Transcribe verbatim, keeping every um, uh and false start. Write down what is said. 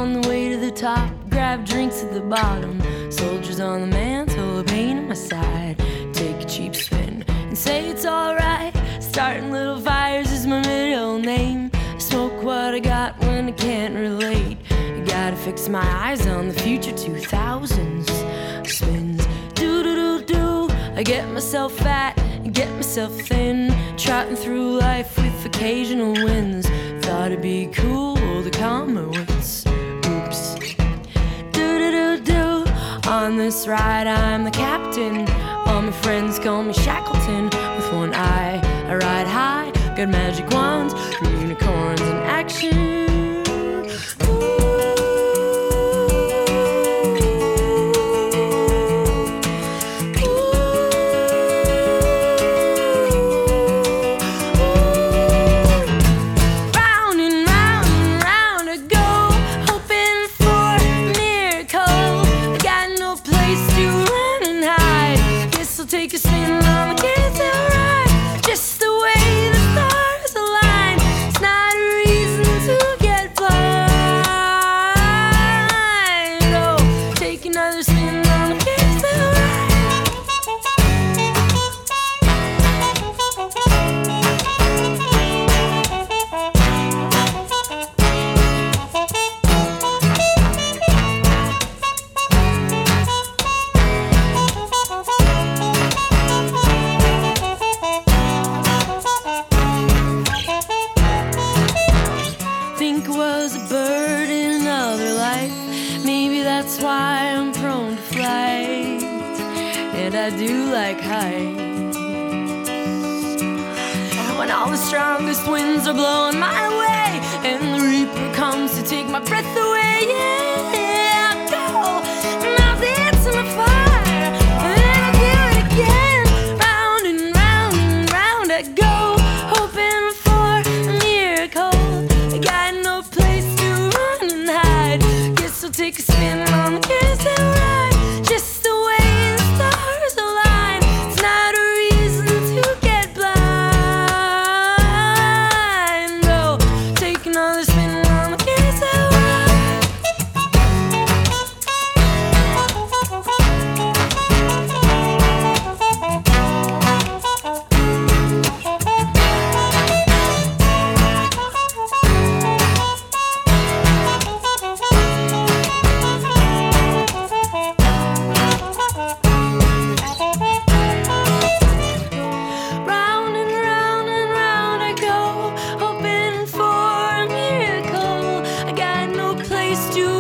on the way to the top, grab drinks at the bottom. Soldiers on the mantle, a pain on my side. Take a cheap spin and say it's alright. Starting little fires is my middle name. I smoke what I got when I can't relate. I gotta fix my eyes on the future two thousands. Spins, do do do do. I get myself fat, I get myself thin. Trotting through life with occasional wins. Thought it'd be cool to calm my wits. Oops. Do do do do. On this ride I'm the captain. All my friends call me Shackleton. With one eye I ride high. Got magic wands, unicorns in action. Take a spin on the carousel ride. Just the way the stars align. It's not a reason to get blind. Oh, take another spin on the carousel was a bird in another life. Maybe that's why I'm prone to flight. And I do like heights. When all the strongest winds are blowing my way, and the reaper comes to take my breath away. Yeah, I go, and I'll dance in the fire, and then I'll do it again. Round and round and round I go, hoping for a miracle. I got no place to run and hide. Guess I'll take a spin on the carousel ride. Just the way the stars align. It's not a reason to get blind. Oh, take another spin on the carousel ride. Round and round and round I go, hoping for a miracle. I got no place to